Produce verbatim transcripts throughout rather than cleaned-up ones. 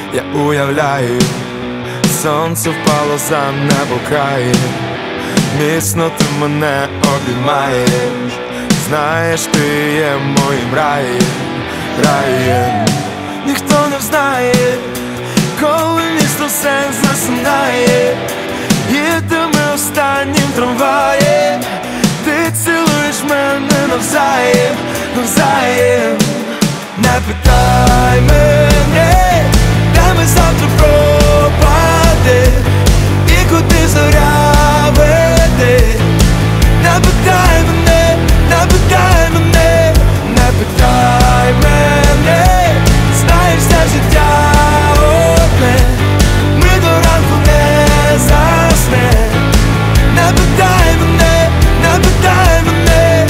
Я уявляю, сонце впало за небо край, міцно ти мене обіймаєш. Знаєш, ти є моїм раєм, раєм. Ніхто не знає, коли місто все засинає. Їдемо останнім трамваєм, ти цілуєш мене навзаєм, навзаєм. Не питай мене, де ми завтра пропадем і куди зоря веде. Не питай мене, не питай мене, не питай мене. Знаєш, все життя одне, ми до ранку не заснем. Не питай мене, не питай мене.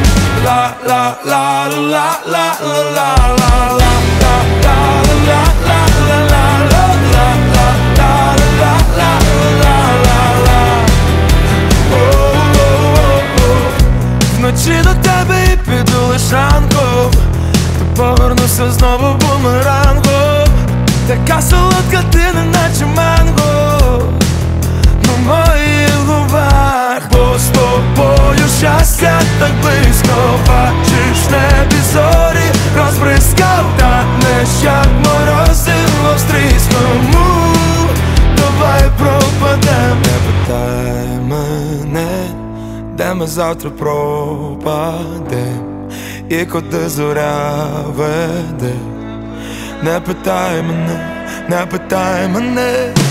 Ла-ла-ла-ла-ла-ла-ла-ла. Вночі до тебе і піду лиш ранком, то повернуся знову бумерангом. Така солодка ти, неначе манго на моїх губах. Бо з тобою щастя так близько. Бачиш, в небі зорі розбризкав, танеш, як морозиво встрісному. Давай пропадем. Не питай мене, де ми завтра пропадем і куди зоря веде. Не питай мене, не питай мене.